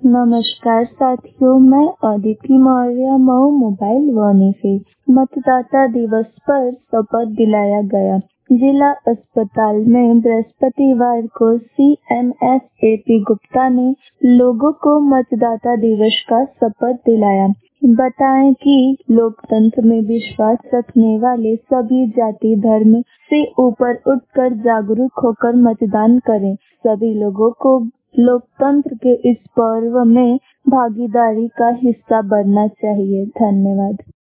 नमस्कार साथियों, मैं अदिति मौर्य मऊ मोबाइल वानी से। मतदाता दिवस पर शपथ दिलाया गया। जिला अस्पताल में बृहस्पतिवार को सीएमएस एपी गुप्ता ने लोगों को मतदाता दिवस का शपथ दिलाया। बताएं कि लोकतंत्र में विश्वास रखने वाले सभी जाति धर्म से ऊपर उठकर जागरूक होकर मतदान करें। सभी लोगों को लोकतंत्र के इस पर्व में भागीदारी का हिस्सा बनना चाहिए। धन्यवाद।